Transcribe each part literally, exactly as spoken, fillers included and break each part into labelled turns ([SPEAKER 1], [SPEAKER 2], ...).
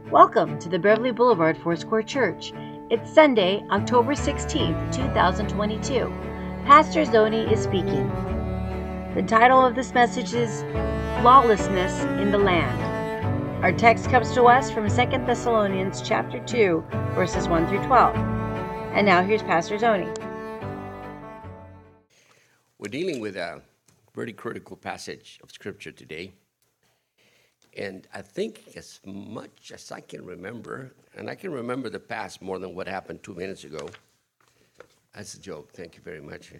[SPEAKER 1] Welcome to the Beverly Boulevard Foursquare Church. It's Sunday, October sixteenth, twenty twenty-two. Pastor Zoni is speaking. The title of this message is Lawlessness in the Land. Our text comes to us from Second Thessalonians chapter two, verses one through twelve. And now here's Pastor Zoni.
[SPEAKER 2] We're dealing with a very critical passage of Scripture today. And I think as much as I can remember, and I can remember the past more than what happened two minutes ago. That's a joke. Thank you very much.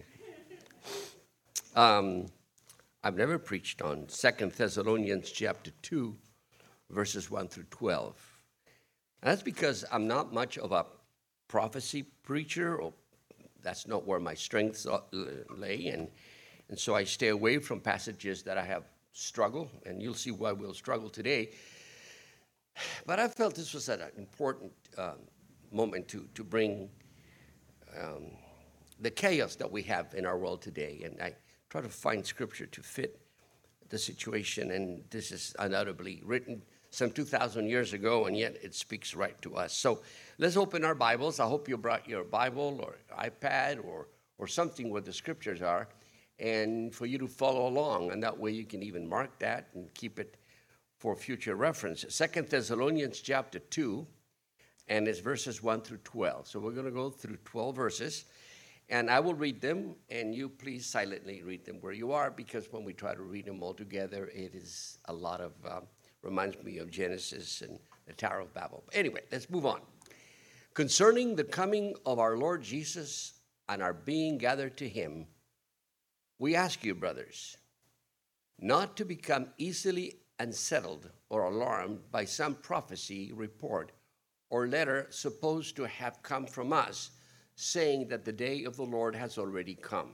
[SPEAKER 2] Um, I've never preached on Second Thessalonians chapter two, verses one through twelve. And that's because I'm not much of a prophecy preacher, or that's not where my strengths lay, and, and so I stay away from passages that I have struggle, and you'll see why we'll struggle today. But I felt this was an important um, moment to, to bring um, the chaos that we have in our world today, and I try to find scripture to fit the situation, and this is undoubtedly written some two thousand years ago, and yet it speaks right to us. So let's open our Bibles. I hope you brought your Bible or iPad or, or something where the scriptures are, and for you to follow along, and that way you can even mark that and keep it for future reference. Second Thessalonians chapter two, and it's verses one through twelve. So we're going to go through twelve verses, and I will read them, and you please silently read them where you are, because when we try to read them all together, it is a lot of, uh, reminds me of Genesis and the Tower of Babel. Anyway, let's move on. Concerning the coming of our Lord Jesus and our being gathered to him, we ask you, brothers, not to become easily unsettled or alarmed by some prophecy, report, or letter supposed to have come from us, saying that the day of the Lord has already come.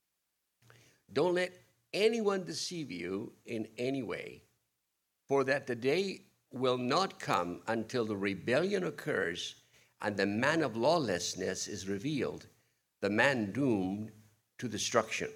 [SPEAKER 2] Don't let anyone deceive you in any way, for that the day will not come until the rebellion occurs and the man of lawlessness is revealed, the man doomed to destruction.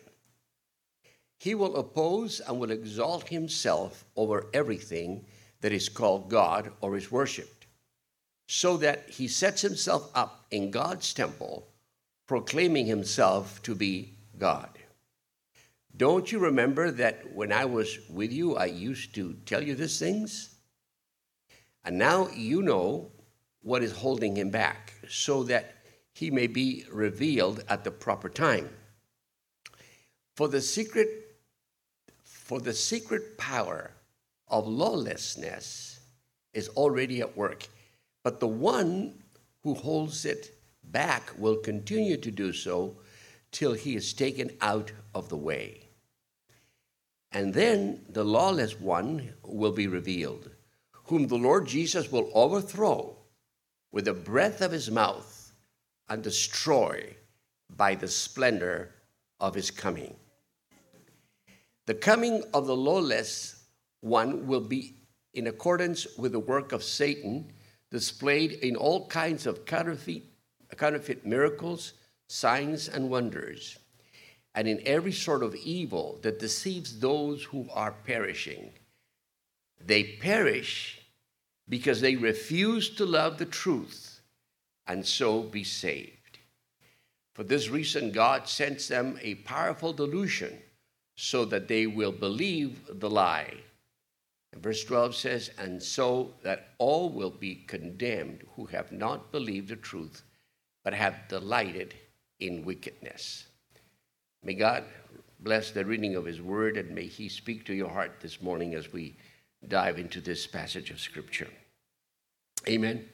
[SPEAKER 2] He will oppose and will exalt himself over everything that is called God or is worshipped, so that he sets himself up in God's temple, proclaiming himself to be God. Don't you remember that when I was with you, I used to tell you these things? And now you know what is holding him back, so that he may be revealed at the proper time. For the secret For the secret power of lawlessness is already at work, but the one who holds it back will continue to do so till he is taken out of the way. And then the lawless one will be revealed, whom the Lord Jesus will overthrow with the breath of his mouth and destroy by the splendor of his coming. The coming of the lawless one will be in accordance with the work of Satan, displayed in all kinds of counterfeit, counterfeit miracles, signs, and wonders, and in every sort of evil that deceives those who are perishing. They perish because they refuse to love the truth and so be saved. For this reason, God sends them a powerful delusion, so that they will believe the lie. And verse twelve says, and so that all will be condemned who have not believed the truth, but have delighted in wickedness. May God bless the reading of his word, and may he speak to your heart this morning as we dive into this passage of Scripture. Amen. Amen.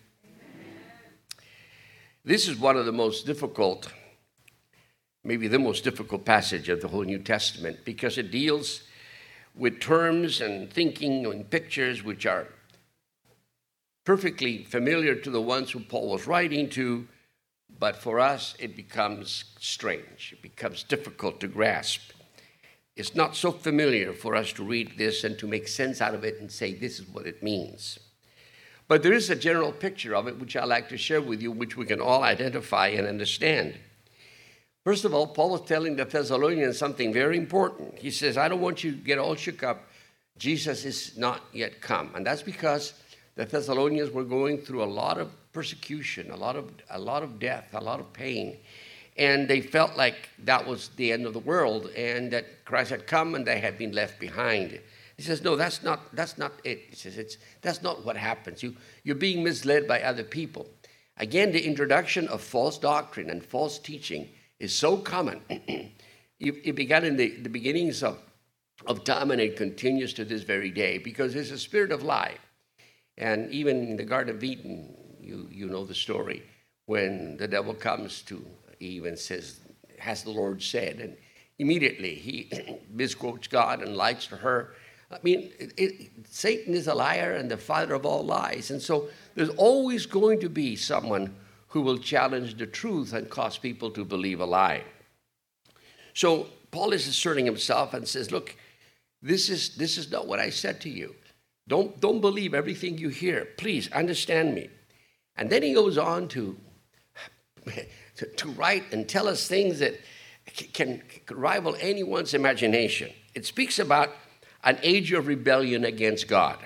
[SPEAKER 2] This is one of the most difficult maybe the most difficult passage of the whole New Testament, because it deals with terms and thinking and pictures which are perfectly familiar to the ones who Paul was writing to, but for us it becomes strange. It becomes difficult to grasp. It's not so familiar for us to read this and to make sense out of it and say this is what it means. But there is a general picture of it which I'd like to share with you, which we can all identify and understand. First of all, Paul was telling the Thessalonians something very important. He says, I don't want you to get all shook up. Jesus is not yet come. And that's because the Thessalonians were going through a lot of persecution, a lot of a lot of death, a lot of pain. And they felt like that was the end of the world and that Christ had come and they had been left behind. He says, no, that's not that's not it. He says, it's that's not what happens. You, you're being misled by other people. Again, the introduction of false doctrine and false teaching is so common. it, it began in the, the beginnings of, of time, and it continues to this very day because there's a spirit of lie. And even in the Garden of Eden, you, you know the story, when the devil comes to Eve and says, has the Lord said? And immediately he misquotes God and lies to her. I mean, it, it, Satan is a liar and the father of all lies. And so there's always going to be someone who will challenge the truth and cause people to believe a lie. So Paul is asserting himself and says, look, this is this is not what I said to you. Don't, don't believe everything you hear. Please understand me. And then he goes on to, to, to write and tell us things that can, can rival anyone's imagination. It speaks about an age of rebellion against God.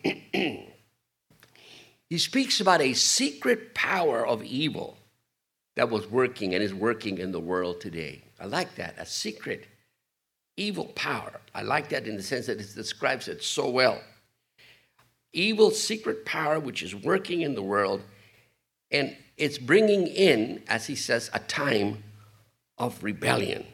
[SPEAKER 2] He speaks about a secret power of evil that was working and is working in the world today. I like that, a secret evil power. I like that in the sense that it describes it so well. Evil secret power which is working in the world, and it's bringing in, as he says, a time of rebellion.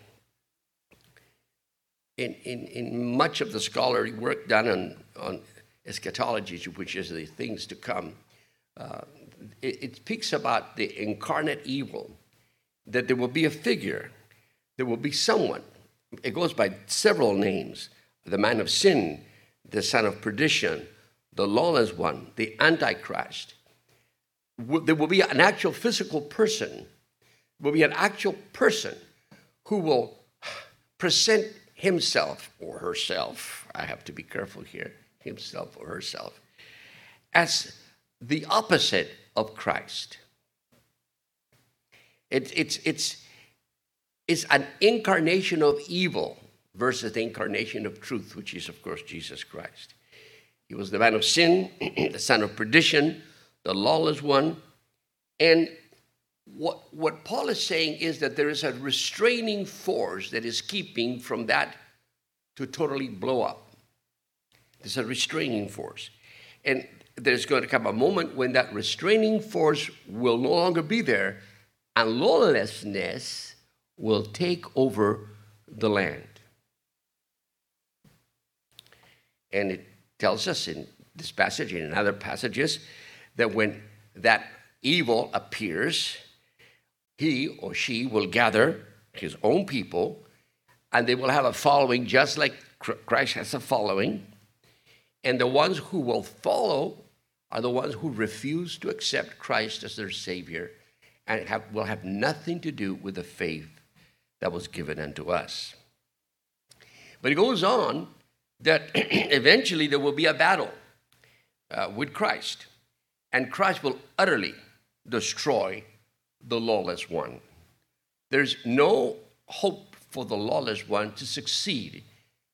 [SPEAKER 2] In, in, in much of the scholarly work done on, on eschatology, which is the things to come, uh, it, it speaks about the incarnate evil, that there will be a figure, there will be someone. It goes by several names: the man of sin, the son of perdition, the lawless one, the Antichrist. There will be an actual physical person, there will be an actual person who will present himself or herself, I have to be careful here, himself or herself, as the opposite of Christ. It, it's, it's, it's an incarnation of evil versus the incarnation of truth, which is, of course, Jesus Christ. He was the man of sin, the son of perdition, the lawless one. And what, what Paul is saying is that there is a restraining force that is keeping from that to totally blow up. There's a restraining force. And there's going to come a moment when that restraining force will no longer be there, and lawlessness will take over the land. And it tells us in this passage and in other passages that when that evil appears, he or she will gather his own people, and they will have a following just like Christ has a following. And the ones who will follow are the ones who refuse to accept Christ as their Savior and have, will have nothing to do with the faith that was given unto us. But it goes on that eventually there will be a battle uh, with Christ, and Christ will utterly destroy the lawless one. There's no hope for the lawless one to succeed.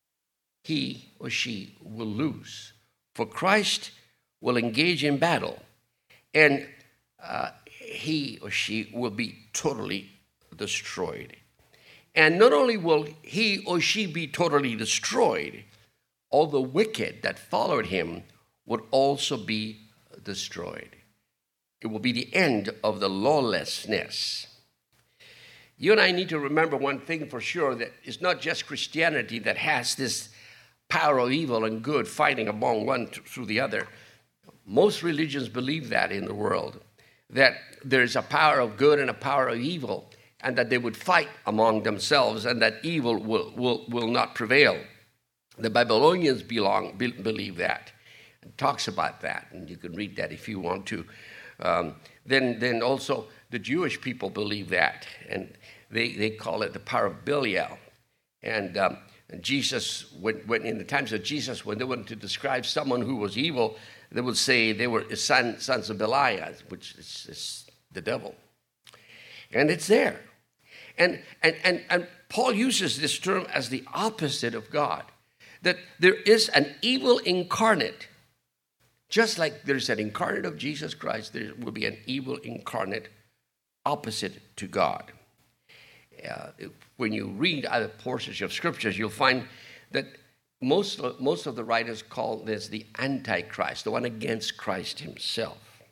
[SPEAKER 2] He or she will lose. For Christ will engage in battle, and uh, he or she will be totally destroyed. And not only will he or she be totally destroyed, all the wicked that followed him would also be destroyed. It will be the end of the lawlessness. You and I need to remember one thing for sure, that it's not just Christianity that has this power of evil and good fighting among one through the other. Most religions believe that in the world, that there's a power of good and a power of evil, and that they would fight among themselves, and that evil will, will, will not prevail. The Babylonians belong, be, believe that, and talks about that, and you can read that if you want to. Um, then, then also the Jewish people believe that, and they, they call it the power of Belial. And, um, and Jesus, when, when in the times of Jesus, when they wanted to describe someone who was evil, they would say they were son, sons of Belial, which is, is the devil. And it's there. And, and, and, and Paul uses this term as the opposite of God, that there is an evil incarnate Just like there's an incarnate of Jesus Christ, there will be an evil incarnate opposite to God. Uh, when you read other portions of scriptures, you'll find that most, most of the writers call this the Antichrist, the one against Christ himself.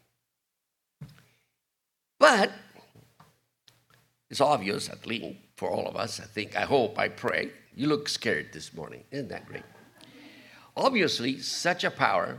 [SPEAKER 2] But it's obvious, at least for all of us, I think, I hope, I pray. You look scared this morning. Isn't that great? Obviously, such a power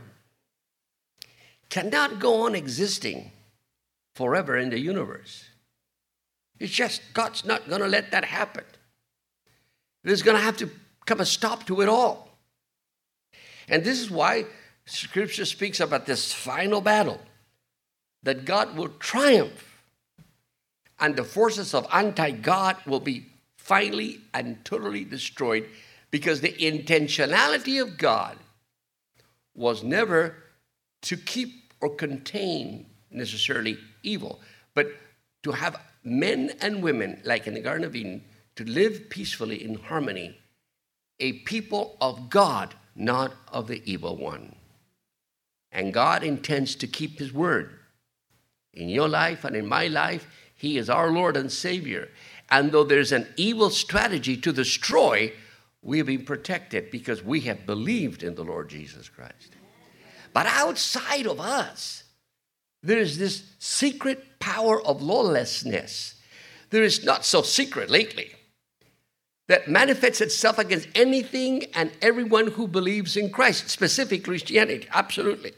[SPEAKER 2] cannot go on existing forever in the universe. It's just, God's not going to let that happen. There's going to have to come a stop to it all. And this is why Scripture speaks about this final battle, that God will triumph, and the forces of anti-God will be finally and totally destroyed, because the intentionality of God was never to keep or contain necessarily evil, but to have men and women, like in the Garden of Eden, to live peacefully in harmony, a people of God, not of the evil one. And God intends to keep his word. In your life and in my life, he is our Lord and Savior. And though there's an evil strategy to destroy, we have been protected because we have believed in the Lord Jesus Christ. But outside of us, there is this secret power of lawlessness. There is not so secret lately, that manifests itself against anything and everyone who believes in Christ, specific Christianity, absolutely.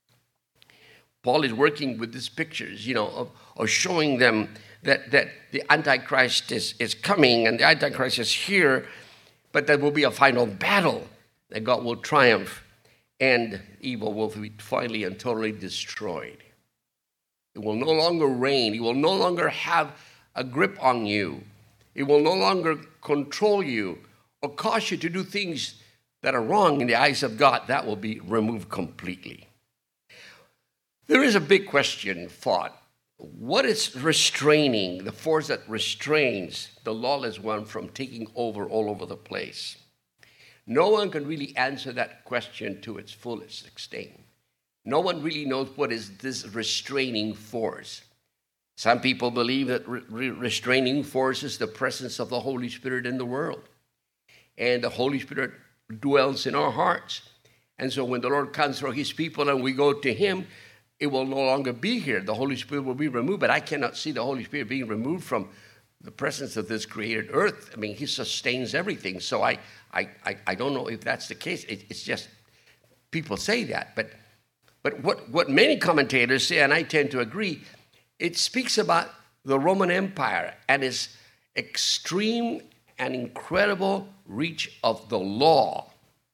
[SPEAKER 2] Paul is working with these pictures, you know, of, of showing them that, that the Antichrist is, is coming and the Antichrist is here, but there will be a final battle that God will triumph and evil will be finally and totally destroyed. It will no longer reign. It will no longer have a grip on you. It will no longer control you or cause you to do things that are wrong in the eyes of God. That will be removed completely. There is a big question fought. What is restraining, the force that restrains the lawless one from taking over all over the place? No one can really answer that question to its fullest extent. No one really knows what is this restraining force. Some people believe that re- restraining force is the presence of the Holy Spirit in the world. And the Holy Spirit dwells in our hearts. And so when the Lord comes for his people and we go to him, it will no longer be here. The Holy Spirit will be removed, but I cannot see the Holy Spirit being removed from the presence of this created earth. I mean, he sustains everything. So I I, I, I don't know if that's the case. It, it's just people say that. But but what, what many commentators say, and I tend to agree, it speaks about the Roman Empire and its extreme and incredible reach of the law,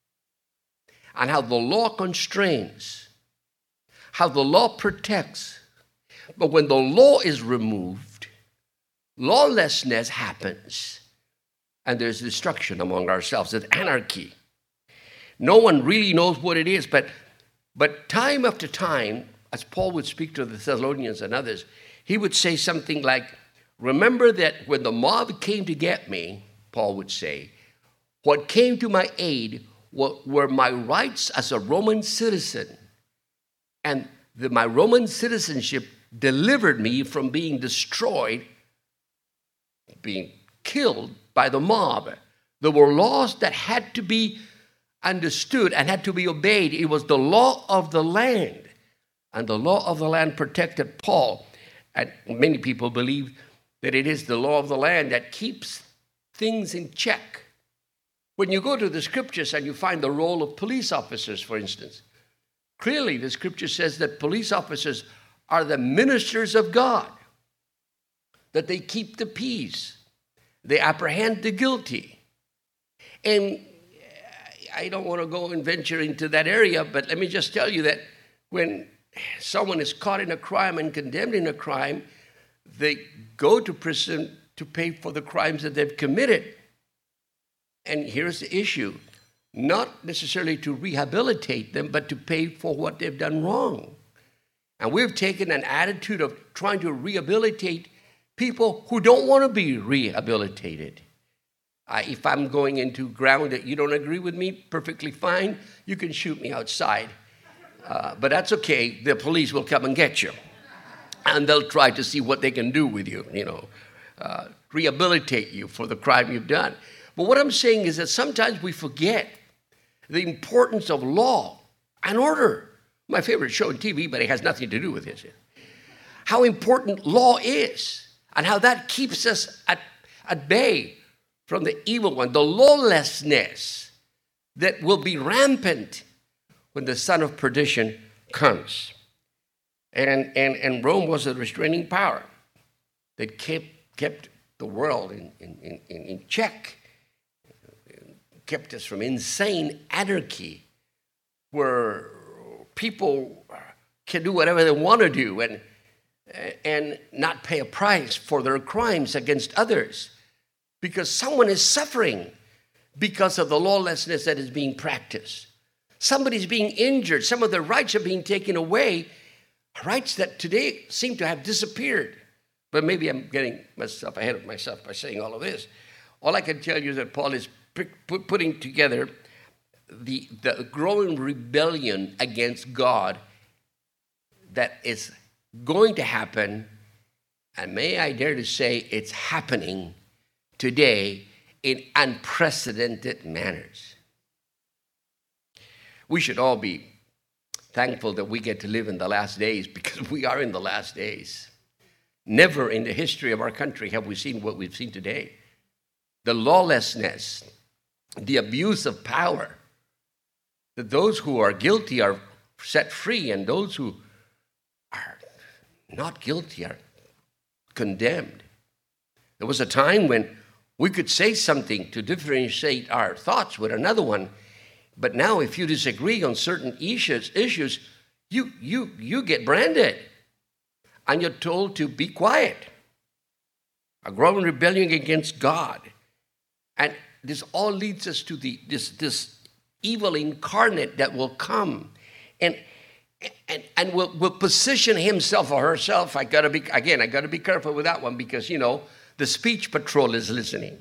[SPEAKER 2] and how the law constrains, how the law protects. But when the law is removed, lawlessness happens, and there's destruction among ourselves. There's anarchy. No one really knows what it is, but, but time after time, as Paul would speak to the Thessalonians and others, he would say something like, remember that when the mob came to get me, Paul would say, what came to my aid were my rights as a Roman citizen. And the, my Roman citizenship delivered me from being destroyed, being killed by the mob. There were laws that had to be understood and had to be obeyed. It was the law of the land. And the law of the land protected Paul. And many people believe that it is the law of the land that keeps things in check. When you go to the scriptures and you find the role of police officers, for instance, clearly the scripture says that police officers are the ministers of God, that they keep the peace, they apprehend the guilty. And I don't want to go and venture into that area, but let me just tell you that when someone is caught in a crime and condemned in a crime, they go to prison to pay for the crimes that they've committed. And here's the issue. Not necessarily to rehabilitate them, but to pay for what they've done wrong. And we've taken an attitude of trying to rehabilitate people who don't want to be rehabilitated. I, if I'm going into ground that you don't agree with me, perfectly fine. You can shoot me outside. Uh, but that's okay. The police will come and get you. And they'll try to see what they can do with you, you know, uh, rehabilitate you for the crime you've done. But what I'm saying is that sometimes we forget the importance of law and order. My favorite show on T V, but it has nothing to do with this. How important law is and how that keeps us at, at bay from the evil one, the lawlessness that will be rampant when the son of perdition comes. And, and, and Rome was a restraining power that kept, kept the world in, in, in, in check, kept us from insane anarchy where people can do whatever they want to do and, and not pay a price for their crimes against others because someone is suffering because of the lawlessness that is being practiced. Somebody's being injured. Some of their rights are being taken away. Rights that today seem to have disappeared. But maybe I'm getting myself ahead of myself by saying all of this. All I can tell you is that Paul is putting together the, the growing rebellion against God that is going to happen, and may I dare to say it's happening today in unprecedented manners. We should all be thankful that we get to live in the last days because we are in the last days. Never in the history of our country have we seen what we've seen today. The lawlessness, the abuse of power, that those who are guilty are set free and those who are not guilty are condemned. There was a time when we could say something to differentiate our thoughts with another one. But now if you disagree on certain issues, issues you, you, you get branded and you're told to be quiet. A growing rebellion against God. And this all leads us to the this, this evil incarnate that will come and, and, and will, will position himself or herself. I gotta be, again, I gotta be careful with that one because, you know, the speech patrol is listening.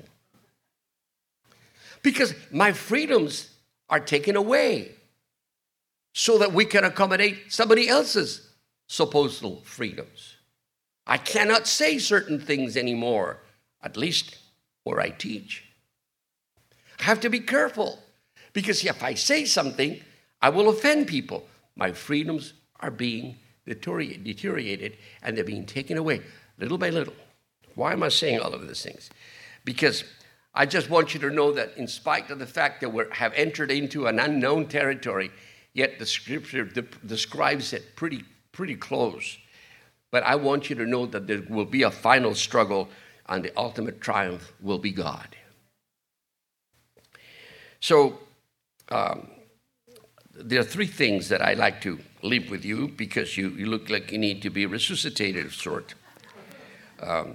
[SPEAKER 2] Because my freedoms are taken away so that we can accommodate somebody else's supposed freedoms. I cannot say certain things anymore, at least where I teach. I have to be careful because if I say something, I will offend people. My freedoms are being deteriorated and they're being taken away little by little. Why am I saying all of these things? Because I just want you to know that in spite of the fact that we have entered into an unknown territory, yet the scripture de- describes it pretty, pretty close. But I want you to know that there will be a final struggle and the ultimate triumph will be God. So um, there are three things that I like to leave with you because you, you look like you need to be resuscitated of sort. Um,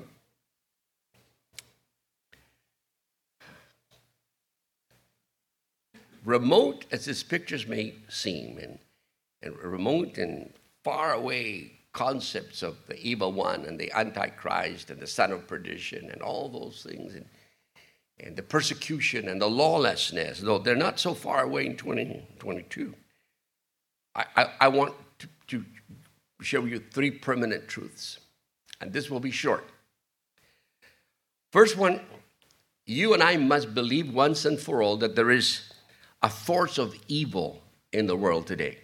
[SPEAKER 2] Remote as these pictures may seem, and, and remote and far away concepts of the evil one and the Antichrist and the son of perdition and all those things, and, and the persecution and the lawlessness, though they're not so far away in twenty twenty-two. I, I, I want to, to show you three permanent truths, and this will be short. First one, you and I must believe once and for all that there is a force of evil in the world today.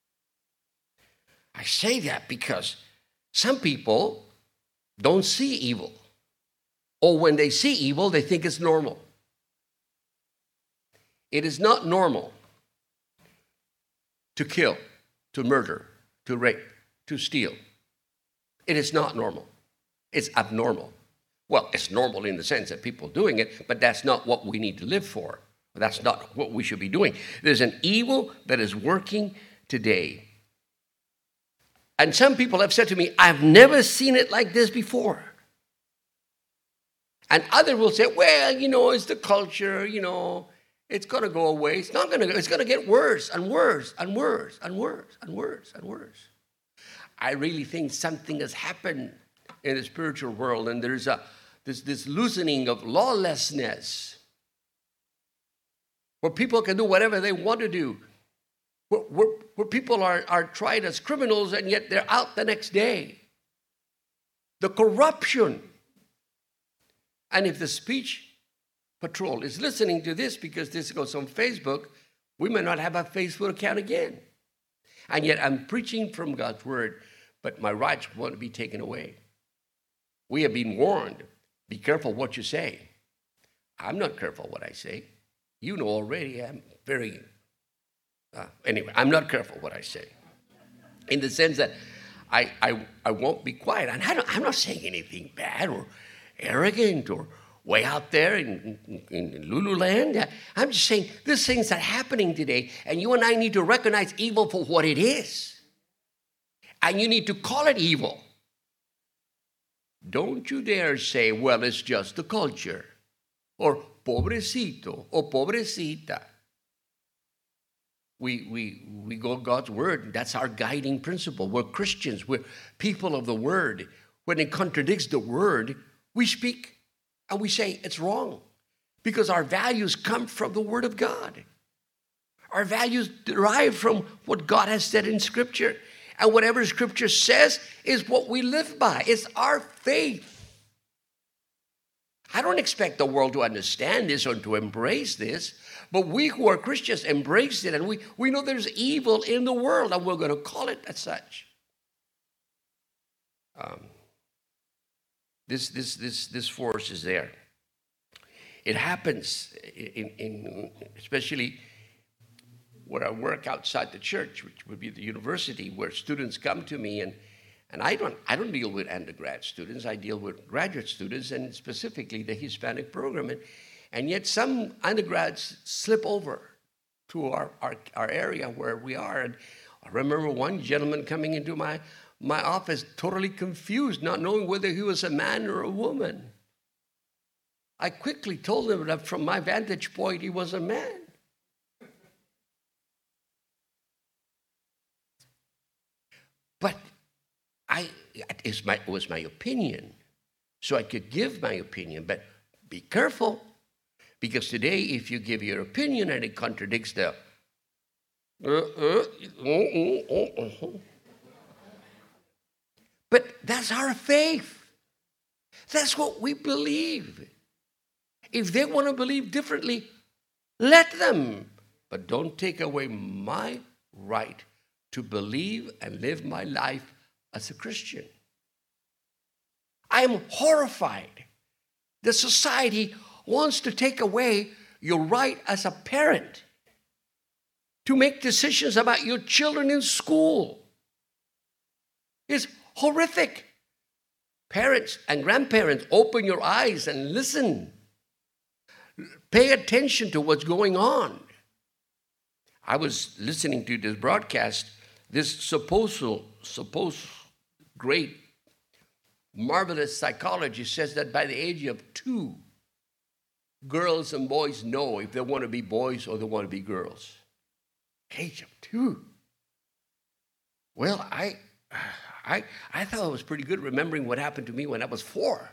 [SPEAKER 2] I say that because some people don't see evil. Or when they see evil, they think it's normal. It is not normal to kill, to murder, to rape, to steal. It is not normal. It's abnormal. Well, it's normal in the sense that people are doing it, but that's not what we need to live for. That's not what we should be doing. There's an evil that is working today. And some people have said to me, I've never seen it like this before. And others will say, well, you know, it's the culture, you know, it's going to go away. It's not going to go. It's going to get worse and worse and worse and worse and worse and worse. I really think something has happened in the spiritual world, and there's a this, this loosening of lawlessness, where people can do whatever they want to do. where, where, where people are, are tried as criminals and yet they're out the next day. The corruption. And if the speech patrol is listening to this because this goes on Facebook, we may not have a Facebook account again. And yet I'm preaching from God's word, but my rights want to be taken away. We have been warned, be careful what you say. I'm not careful what I say. You know already I'm very, uh, anyway, I'm not careful what I say. In the sense that I, I, I won't be quiet. And I don't, I'm not saying anything bad or arrogant or way out there in, in, in Lululand. I'm just saying there's things that are happening today, and you and I need to recognize evil for what it is. And you need to call it evil. Don't you dare say, well, it's just the culture, or pobrecito, or pobrecita. We, we, we go God's word. That's our guiding principle. We're Christians. We're people of the word. When it contradicts the word, we speak and we say it's wrong because our values come from the word of God. Our values derive from what God has said in Scripture. And whatever Scripture says is what we live by. It's our faith. I don't expect the world to understand this or to embrace this, but we who are Christians embrace it, and we, we know there's evil in the world, and we're going to call it as such. Um, this, this, this, this force is there. It happens, in, in especially where I work outside the church, which would be the university, where students come to me, and And I don't, I don't deal with undergrad students. I deal with graduate students, and specifically the Hispanic program. And, and yet some undergrads slip over to our, our, our area where we are. And I remember one gentleman coming into my, my office totally confused, not knowing whether he was a man or a woman. I quickly told him that from my vantage point, he was a man. But I, it my, was my opinion, so I could give my opinion, but be careful, because today if you give your opinion and it contradicts the, uh, uh, uh, uh, uh, uh. But that's our faith. That's what we believe. If they want to believe differently, let them, but don't take away my right to believe and live my life as a Christian. I am horrified. The society wants to take away your right as a parent to make decisions about your children in school. It's horrific. Parents and grandparents, open your eyes and listen. Pay attention to what's going on. I was listening to this broadcast. This supposed, supposed great, marvelous psychologist says that by the age of two, girls and boys know if they want to be boys or they want to be girls. Age of two. Well, I, I, I thought it was pretty good remembering what happened to me when I was four.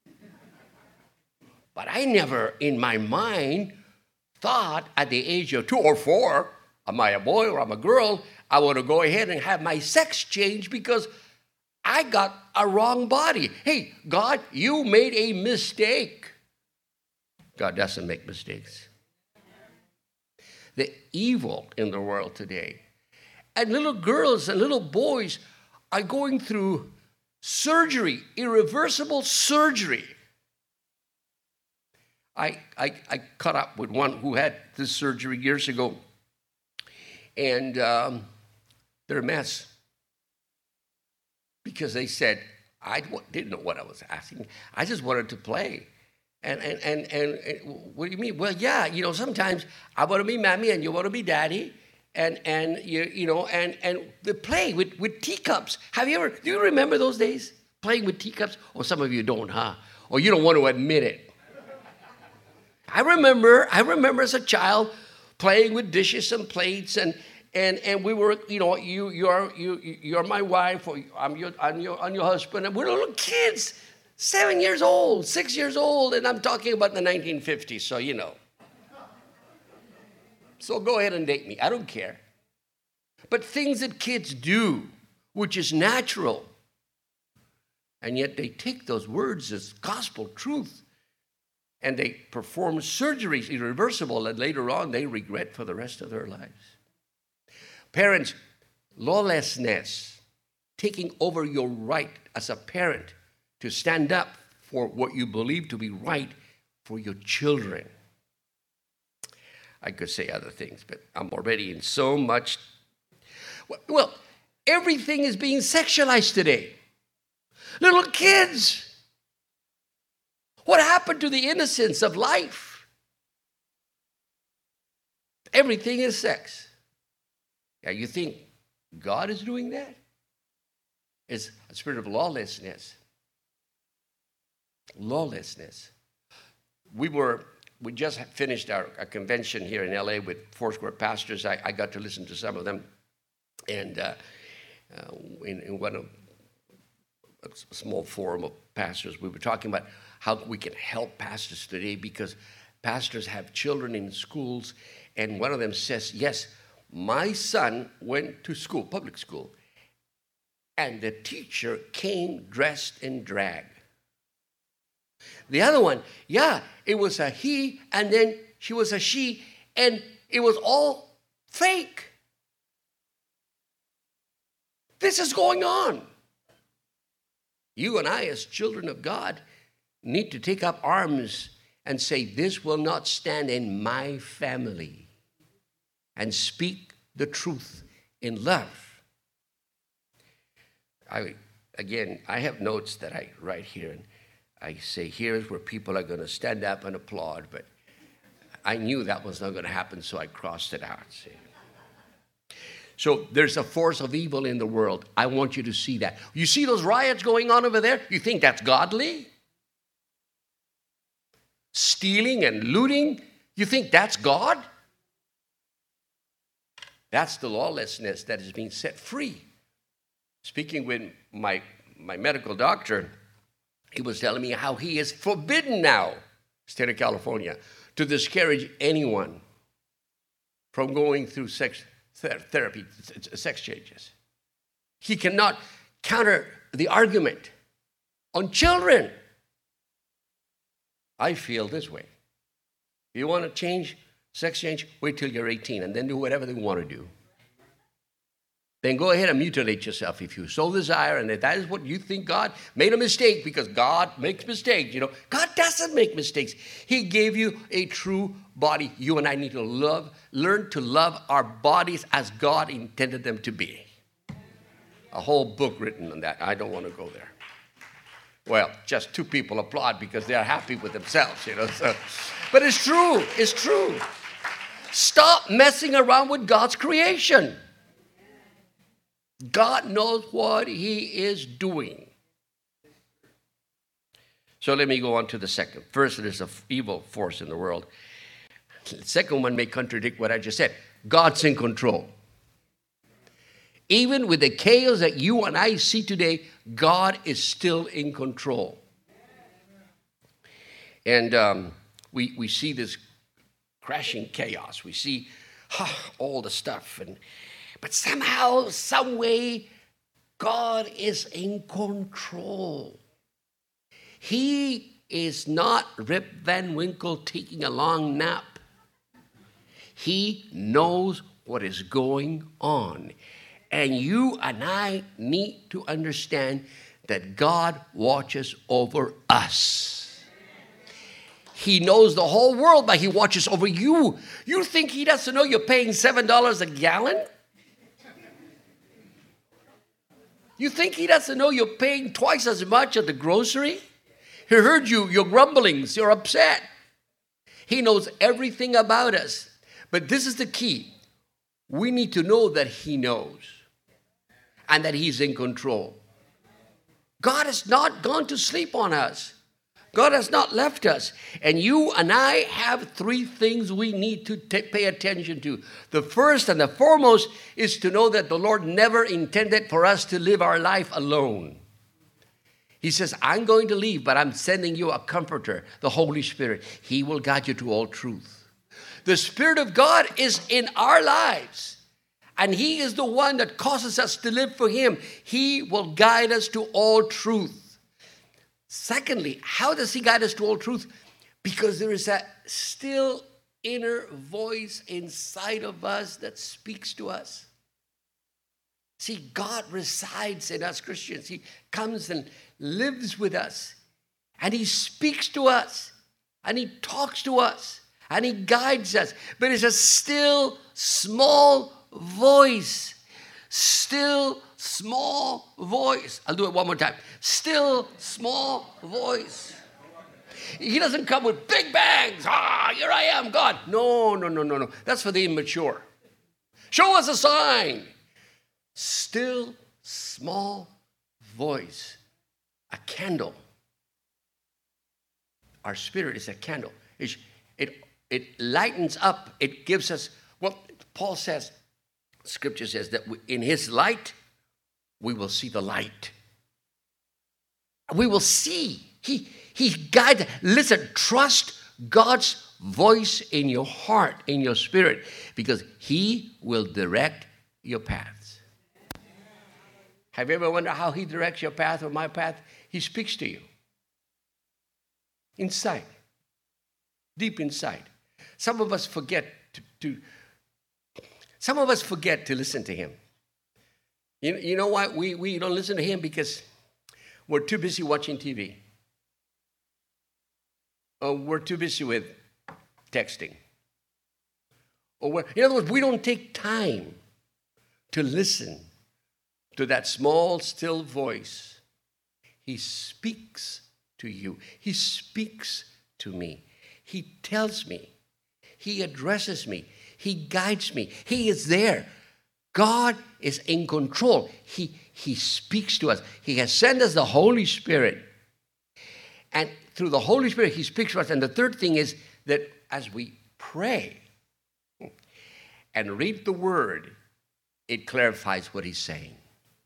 [SPEAKER 2] But I never, in my mind, thought at the age of two or four, am I a boy or am I a girl? I want to go ahead and have my sex change because I got a wrong body. Hey, God, you made a mistake. God doesn't make mistakes. The evil in the world today. And little girls and little boys are going through surgery, irreversible surgery. I, I, I caught up with one who had this surgery years ago. And um, they're a mess. Because they said, I didn't know what I was asking. I just wanted to play. And, and, and, and, and what do you mean? Well, yeah, you know, sometimes I want to be mommy and you want to be daddy. And, and you, you know, and, and the play with, with teacups. Have you ever, do you remember those days? Playing with teacups? Or some of you don't, huh? Or you don't want to admit it. I remember, I remember as a child playing with dishes and plates, and and and we were, you know, you you are you you're my wife, or I'm your I'm your I'm your husband, and we're little kids, seven years old, six years old, and I'm talking about the nineteen fifties, so you know. So go ahead and date me. I don't care. but things that kids do, which is natural. And yet they take those words as gospel truth and they perform surgeries, irreversible, and later on they regret for the rest of their lives. Parents, lawlessness, taking over your right as a parent to stand up for what you believe to be right for your children. I could say other things, but I'm already in so much. Well, everything is being sexualized today. Little kids. What happened to the innocence of life? Everything is sex. Yeah, you think God is doing that? It's a spirit of lawlessness. Lawlessness. We were, we just finished our, our convention here in L A with Foursquare pastors. I, I got to listen to some of them. And uh, uh, in, in one of a small forum of pastors, we were talking about how we can help pastors today because pastors have children in schools, and one of them says, yes, my son went to school, public school, and the teacher came dressed in drag. The other one, yeah, it was a he, and then she was a she, and it was all fake. This is going on. You and I, as children of God, need to take up arms and say, this will not stand in my family, and speak the truth in love. I, again, I have notes that I write here, and I say, here's where people are going to stand up and applaud, but I knew that was not going to happen, so I crossed it out. See? So there's a force of evil in the world. I want you to see that. You see those riots going on over there? You think that's godly? Stealing and looting? You think that's God? That's the lawlessness that is being set free. Speaking with my, my medical doctor, he was telling me how he is forbidden now, state of California, to discourage anyone from going through sex therapy, sex changes. He cannot counter the argument on children. I feel this way. If you want to change, sex change, wait till you're eighteen and then do whatever they want to do. Then go ahead and mutilate yourself if you so desire, and if that is what you think God made a mistake, because God makes mistakes. You know, God doesn't make mistakes. He gave you a true body. You and I need to love, learn to love our bodies as God intended them to be. A whole book written on that. I don't want to go there. Well, just two people applaud because they are happy with themselves, you know. So, but it's true. It's true. Stop messing around with God's creation. God knows what he is doing. So let me go on to the second. First, there's an evil force in the world. The second one may contradict what I just said. God's in control. Even with the chaos that you and I see today, God is still in control. And um, we, we see this crashing chaos. We see huh, all the stuff. And But somehow, some way, God is in control. He is not Rip Van Winkle taking a long nap. He knows what is going on. And you and I need to understand that God watches over us. He knows the whole world, but he watches over you. You think he doesn't know you're paying seven dollars a gallon? You think he doesn't know you're paying twice as much at the grocery? He heard you, your grumblings, you're upset. He knows everything about us. But this is the key. We need to know that he knows and that he's in control. God has not gone to sleep on us. God has not left us. And you and I have three things we need to t- pay attention to. The first and the foremost is to know that the Lord never intended for us to live our life alone. He says, I'm going to leave, but I'm sending you a comforter, the Holy Spirit. He will guide you to all truth. The Spirit of God is in our lives. And he is the one that causes us to live for him. He will guide us to all truth. Secondly, how does he guide us to all truth? Because there is that still inner voice inside of us that speaks to us. See, God resides in us Christians. He comes and lives with us. And he speaks to us. And he talks to us. And he guides us. But it's a still small voice. Still small voice. I'll do it one more time. Still small voice. He doesn't come with big bangs. Ah, here I am, God. No, no, no, no, no. That's for the immature. Show us a sign. Still small voice. A candle. Our spirit is a candle. It, it, it lightens up. It gives us what Paul says. Scripture says that we, in his light, we will see the light. We will see. He, he guides. Listen, trust God's voice in your heart, in your spirit, because he will direct your paths. Have you ever wondered how he directs your path or my path? He speaks to you. Inside. Deep inside. Some of us forget to, to some of us forget to listen to him. You, you know why we, we don't listen to him? Because we're too busy watching T V. Or we're too busy with texting. Or we're, in other words, we don't take time to listen to that small, still voice. He speaks to you. He speaks to me. He tells me. He addresses me. He guides me. He is there. God is in control. He, he speaks to us. He has sent us the Holy Spirit. And through the Holy Spirit, he speaks to us. And the third thing is that as we pray and read the Word, it clarifies what he's saying.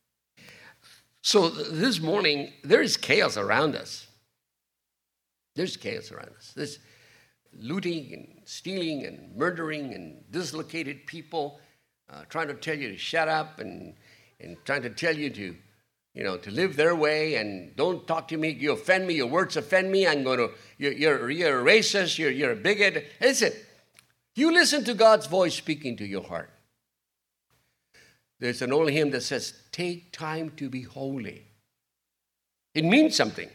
[SPEAKER 2] So this morning, there is chaos around us. There's chaos around us. There's looting and stealing and murdering and dislocated people uh, trying to tell you to shut up and, and trying to tell you to, you know, to live their way and don't talk to me. You offend me. Your words offend me. I'm going to, you're, you're, you're a racist. You're, you're a bigot. Listen, you listen to God's voice speaking to your heart. There's an old hymn that says, take time to be holy. It means something.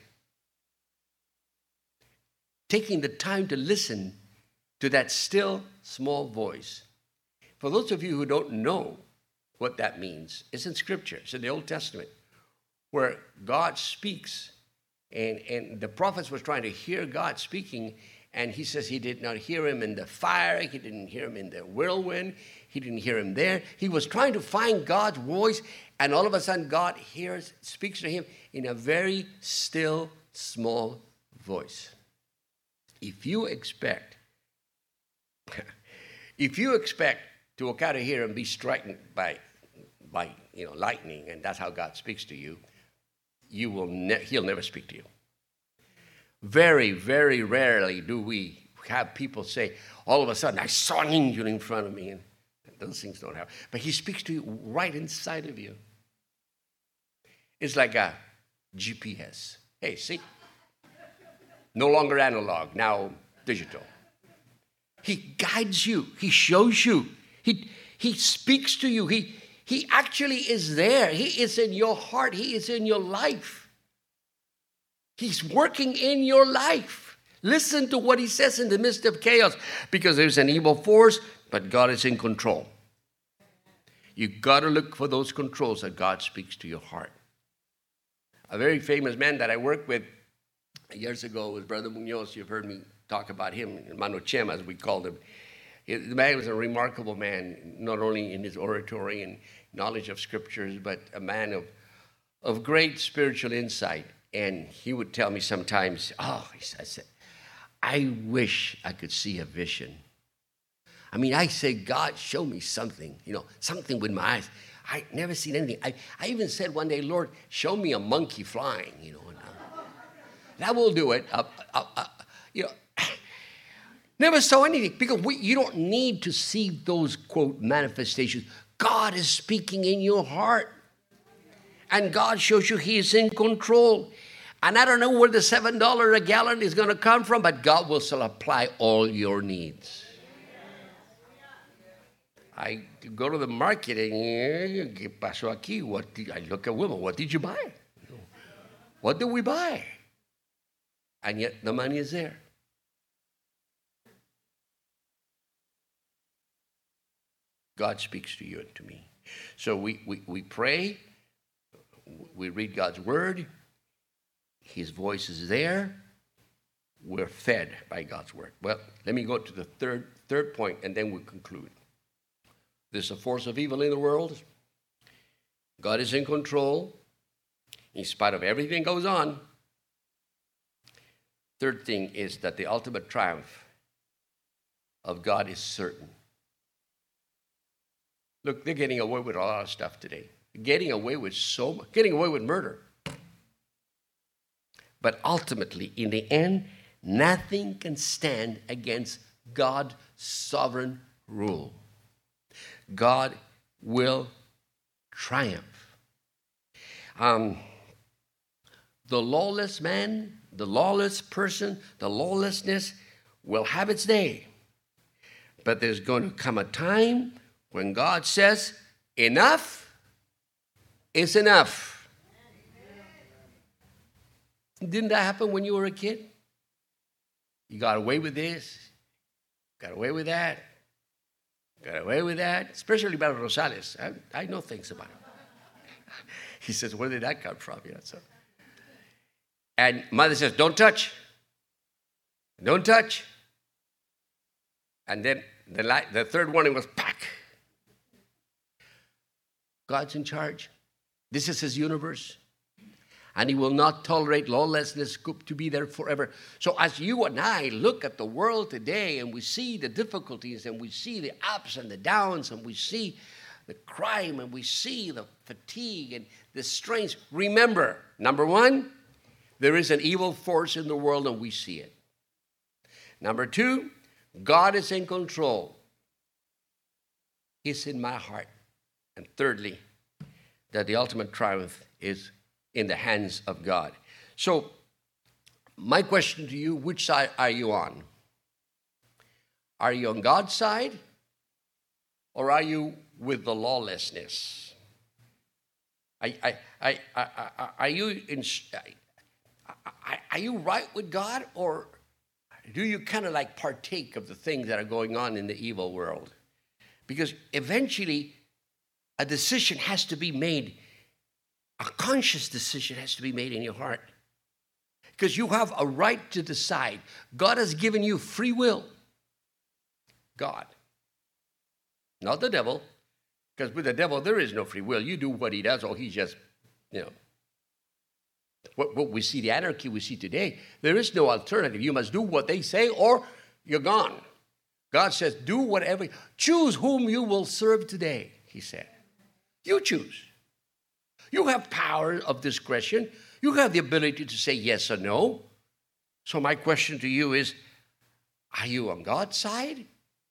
[SPEAKER 2] Taking the time to listen to that still small voice. For those of you who don't know what that means, it's in Scripture. It's in the Old Testament, where God speaks. And, and the prophets was trying to hear God speaking, and he says he did not hear him in the fire. He didn't hear him in the whirlwind. He didn't hear him there. He was trying to find God's voice, and all of a sudden God hears, speaks to him in a very still, small voice. If you expect, if you expect to walk out of here and be stricken by, by you know, lightning, and that's how God speaks to you, you will ne- he'll never speak to you. Very, very rarely do we have people say, all of a sudden, I saw an angel in front of me, and those things don't happen. But he speaks to you right inside of you. It's like a G P S. Hey, see? No longer analog, now digital. He guides you. He shows you. He, he speaks to you. He, he actually is there. He is in your heart. He is in your life. He's working in your life. Listen to what he says in the midst of chaos, because there's an evil force, but God is in control. You got to look for those controls that God speaks to your heart. A very famous man that I worked with years ago was Brother Munoz. You've heard me talk about him, Hermano Chem, as we called him. The man was a remarkable man, not only in his oratory and knowledge of scriptures, but a man of, of great spiritual insight. And he would tell me sometimes, oh, he said, I wish I could see a vision. I mean, I say, God, show me something, you know, something with my eyes. I never seen anything. I, I even said one day, Lord, show me a monkey flying, you know. And, uh, that will do it. Uh, uh, uh, you know, never saw anything, because we, you don't need to see those, quote, manifestations. God is speaking in your heart. And God shows you He is in control. And I don't know where the seven dollars a gallon is going to come from, but God will supply all your needs. I go to the market and ¿qué pasó aquí? What did, I look at women. What did you buy? What did we buy? And yet the money is there. God speaks to you and to me. So we, we, we pray. We read God's word. His voice is there. We're fed by God's word. Well, let me go to the third, third point, and then we'll conclude. There's a force of evil in the world. God is in control. In spite of everything goes on. Third thing is that the ultimate triumph of God is certain. Look, they're getting away with a lot of stuff today. Getting away with so much, getting away with murder. But ultimately, in the end, nothing can stand against God's sovereign rule. God will triumph. Um, the lawless man, the lawless person, the lawlessness will have its day. But there's going to come a time when God says, enough is enough. Didn't that happen when you were a kid? You got away with this, got away with that, got away with that, especially about Rosales. I, I know things about him. He says, where did that come from? You know, so. And mother says, don't touch. Don't touch. And then the, light, the third warning was, pack. God's in charge. This is his universe. And he will not tolerate lawlessness to be there forever. So as you and I look at the world today and we see the difficulties and we see the ups and the downs and we see the crime and we see the fatigue and the strains, remember, number one, there is an evil force in the world and we see it. Number two, God is in control. He's in my heart. And thirdly, that the ultimate triumph is in the hands of God. So, my question to you, which side are you on? Are you on God's side? Or are you with the lawlessness? I, I, I, I, I, are you in, are you right with God? Or do you kind of like partake of the things that are going on in the evil world? Because eventually, a decision has to be made. A conscious decision has to be made in your heart. Because you have a right to decide. God has given you free will. God. Not the devil. Because with the devil, there is no free will. You do what he does, or he just, you know. What, what we see, the anarchy we see today, there is no alternative. You must do what they say, or you're gone. God says, do whatever. Choose whom you will serve today, he said. You choose. You have power of discretion. You have the ability to say yes or no. So my question to you is, are you on God's side?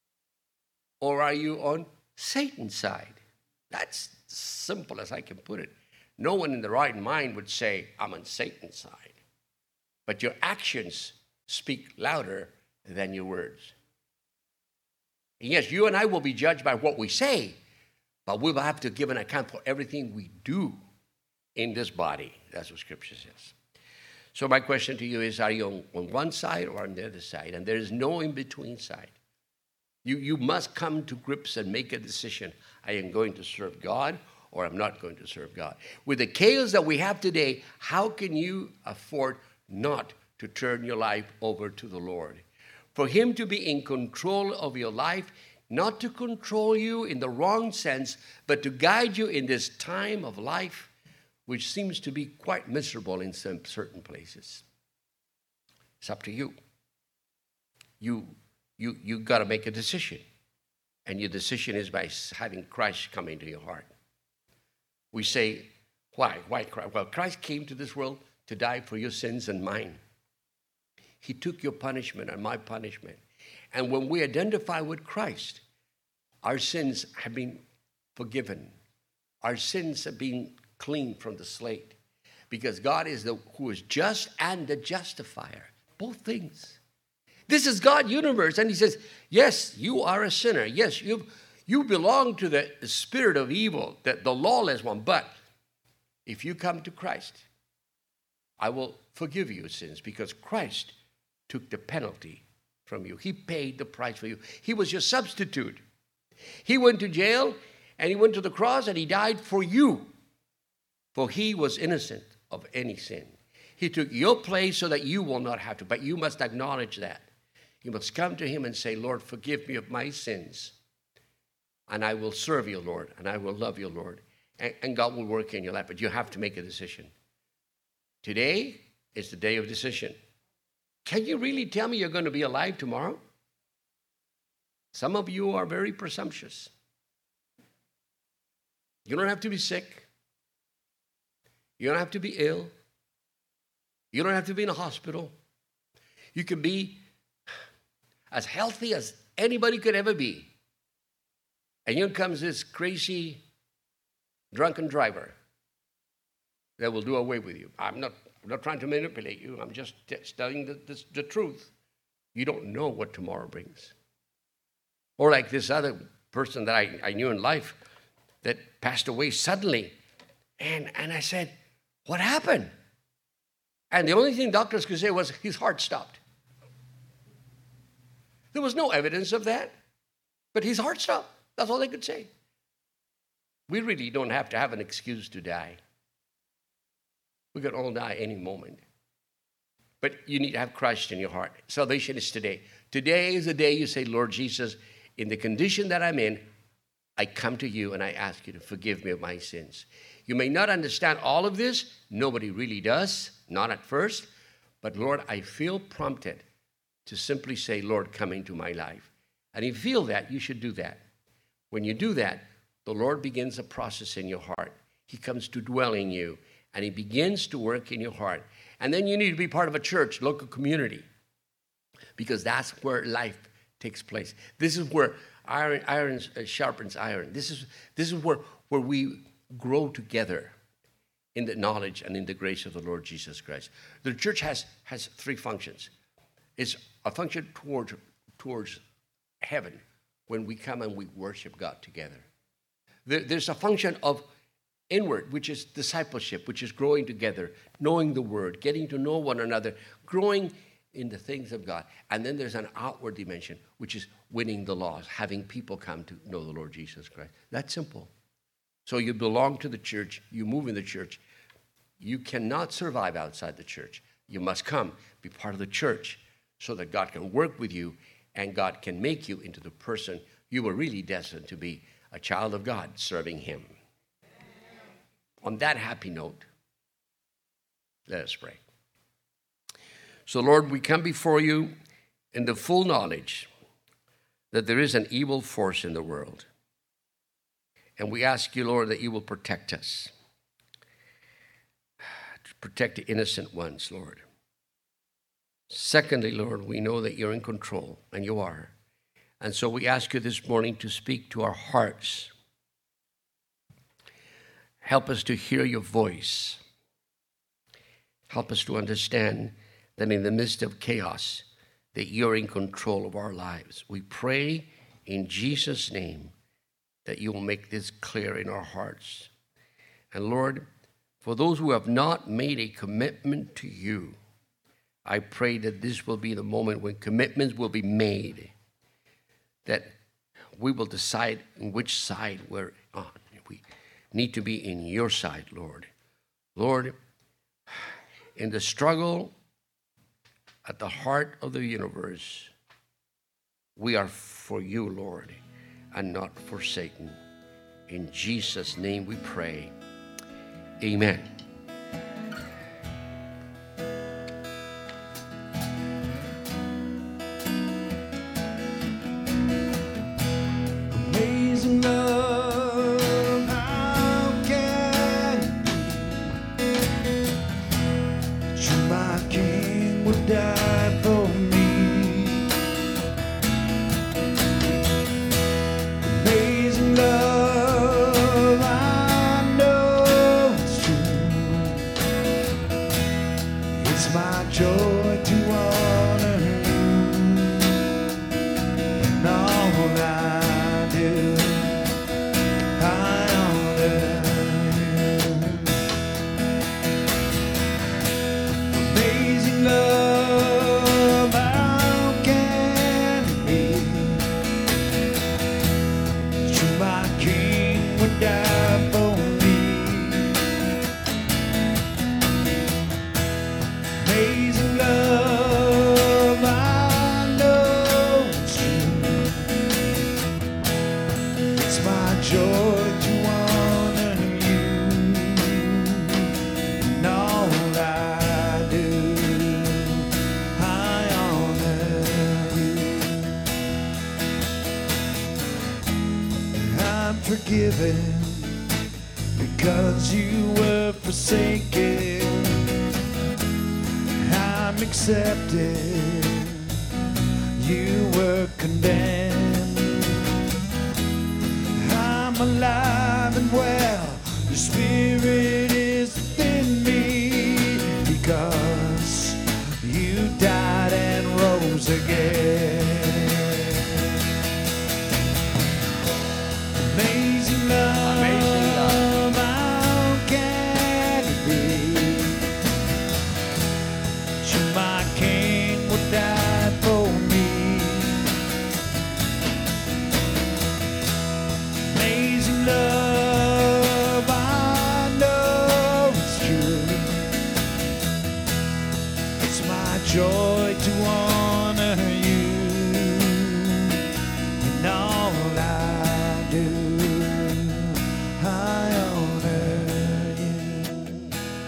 [SPEAKER 2] Or are you on Satan's side? That's simple as I can put it. No one in the right mind would say, I'm on Satan's side. But your actions speak louder than your words. And yes, you and I will be judged by what we say, but we will have to give an account for everything we do in this body. That's what Scripture says. So my question to you is, are you on, on one side or on the other side? And there is no in-between side. You, you must come to grips and make a decision. I am going to serve God or I'm not going to serve God. With the chaos that we have today, how can you afford not to turn your life over to the Lord? For him to be in control of your life, not to control you in the wrong sense, but to guide you in this time of life, which seems to be quite miserable in some certain places. It's up to you. You, you, you got to make a decision. And your decision is by having Christ come into your heart. We say, why? Why Christ? Well, Christ came to this world to die for your sins and mine. He took your punishment and my punishment. And when we identify with Christ, our sins have been forgiven. Our sins have been cleaned from the slate. Because God is the who is just and the justifier. Both things. This is God's universe. And he says, yes, you are a sinner. Yes, you, you belong to the spirit of evil, the, the lawless one. But if you come to Christ, I will forgive your sins because Christ took the penalty from you. He paid the price for you. He was your substitute. He went to jail and he went to the cross and he died for you. For he was innocent of any sin. He took your place so that you will not have to, but you must acknowledge that. You must come to him and say, Lord, forgive me of my sins, and I will serve you, Lord, and I will love you, Lord, and, and God will work in your life, but you have to make a decision. Today is the day of decision. Can you really tell me you're going to be alive tomorrow? Some of you are very presumptuous. You don't have to be sick. You don't have to be ill. You don't have to be in a hospital. You can be as healthy as anybody could ever be. And here comes this crazy, drunken driver that will do away with you. I'm not, I'm not trying to manipulate you. I'm just t- telling the, the, the truth. You don't know what tomorrow brings. Or like this other person that I, I knew in life that passed away suddenly. And, and I said, what happened? And the only thing doctors could say was his heart stopped. There was no evidence of that, but his heart stopped. That's all they could say. We really don't have to have an excuse to die. We could all die any moment. But you need to have Christ in your heart. Salvation is today. Today is the day you say, Lord Jesus, in the condition that I'm in, I come to you and I ask you to forgive me of my sins. You may not understand all of this. Nobody really does, not at first. But Lord, I feel prompted to simply say, Lord, come into my life. And if you feel that, you should do that. When you do that, the Lord begins a process in your heart. He comes to dwell in you, and he begins to work in your heart. And then you need to be part of a church, local community, because that's where life takes place. This is where iron, iron sharpens iron. This is, this is where, where we grow together in the knowledge and in the grace of the Lord Jesus Christ. The church has, has three functions. It's a function towards, towards heaven when we come and we worship God together. There, there's a function of inward, which is discipleship, which is growing together, knowing the word, getting to know one another, growing in the things of God. And then there's an outward dimension, which is winning the lost, having people come to know the Lord Jesus Christ. That's simple. So you belong to the church, you move in the church. You cannot survive outside the church. You must come, be part of the church, so that God can work with you and God can make you into the person you were really destined to be, a child of God serving him. On that happy note, let us pray. So Lord, we come before you in the full knowledge that there is an evil force in the world. And we ask you, Lord, that you will protect us. To protect the innocent ones, Lord. Secondly, Lord, we know that you're in control, and you are. And so we ask you this morning to speak to our hearts. Help us to hear your voice. Help us to understand that in the midst of chaos, that you're in control of our lives. We pray in Jesus' name that you will make this clear in our hearts. And Lord, for those who have not made a commitment to you, I pray that this will be the moment when commitments will be made, that we will decide on which side we're on. We need to be in your side, Lord. Lord, in the struggle at the heart of the universe, we are for you, Lord, and not for Satan. In Jesus' name we pray. Amen.
[SPEAKER 3] Amazing love, how can you, my King, would die for me? Amazing love. It's my joy to honor you in all I do. I honor you. Amazing love, how can it be? You, my King, would die for me. Amazing love, I know it's true. It's my joy to honor you in all I do. I honor you. I'm forgiven because you were forsaken. I'm accepted, you were condemned. I'm alive and well, the Spirit is within me, because you died and rose again. Amazing love,
[SPEAKER 2] Amazing love.
[SPEAKER 3] how can it be? You, my King, would die for me. Amazing love, I know it's true. It's my joy to honor you in all I do. I honor you.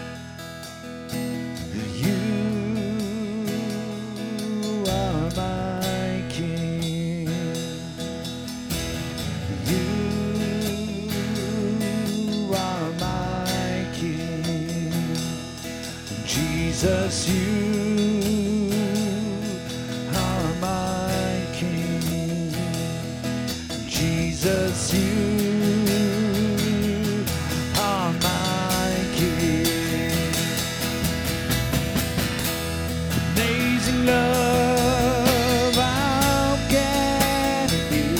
[SPEAKER 3] You are my King. You are my King. Jesus, you are my King. Jesus, you are my King. Amazing love, how can it be?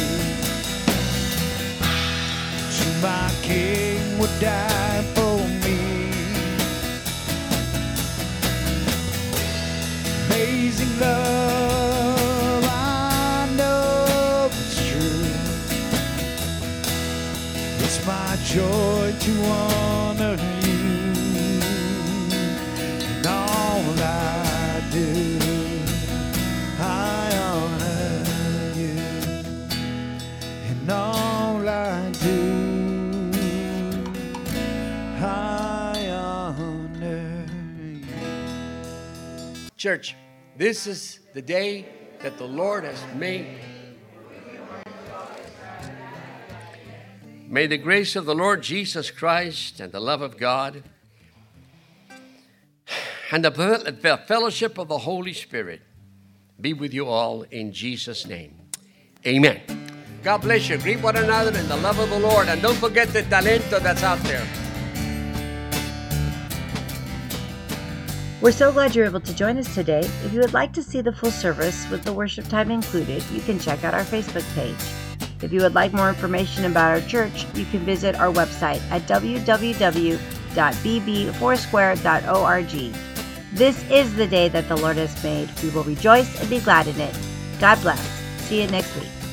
[SPEAKER 3] You, my King, would die for me. Amazing love, I know it's true. It's my joy to honor you in all I do. I honor you in all I do. I honor you.
[SPEAKER 2] Church, this is the day that the Lord has made. May the grace of the Lord Jesus Christ and the love of God and the fellowship of the Holy Spirit be with you all in Jesus' name. Amen. God bless you. Greet one another in the love of the Lord. And don't forget the talento that's out there.
[SPEAKER 1] We're so glad you're able to join us today. If you would like to see the full service with the worship time included, you can check out our Facebook page. If you would like more information about our church, you can visit our website at w w w dot b b foursquare dot org. This is the day that the Lord has made. We will rejoice and be glad in it. God bless. See you next week.